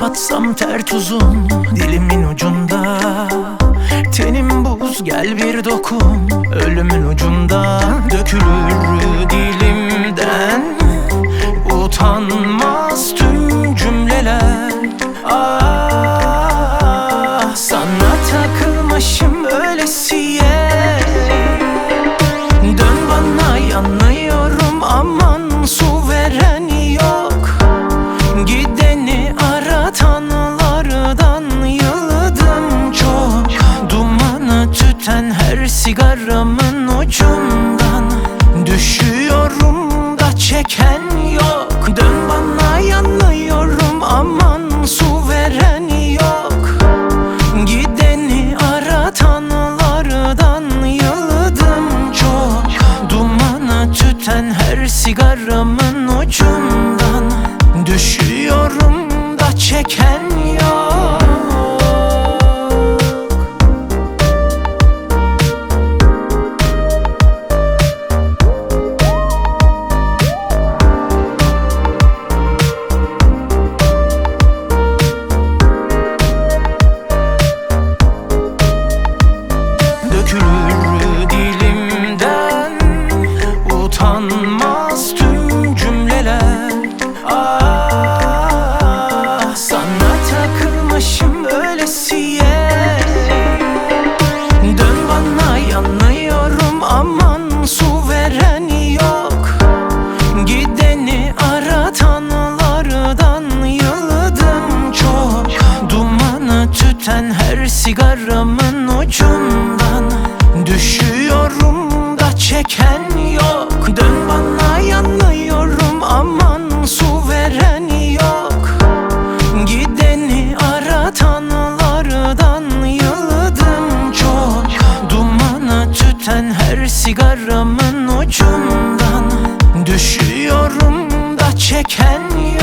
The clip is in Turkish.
Atsam ter tuzun dilimin ucunda, tenim buz gel bir dokun, ölümün ucunda dökülür dilimden utanmaz tüm cümleler. Ah, sana takılmışım öylesiye. Dön bana, yanıyorum, aman su veren yok. Gideni aratanlardan yıldım çok. Dumanı tüten her sigaramın ucundan düşüyorum da çeken yok. Dön bana, yanıyorum, aman su veren yok. Gideni aratanlardan yıldım çok. Dumanı tüten her sigaramın ucundan düşüyorum da çeken yok. Dökülür dilimden utanmaz tüm cümleler. Ah, sana takılmışım öylesiye. Dön bana, yanıyorum, aman su veren yok. Gideni aratanlardan yıldım çok. Dumanı tüten her sigaramın ucundan düşüyorum da çeken yok. Dön bana, yanıyorum, aman su veren yok. Gideni aratanlardan yıldım çok. Dumanı tüten her sigaramın ucundan düşüyorum da çeken yok.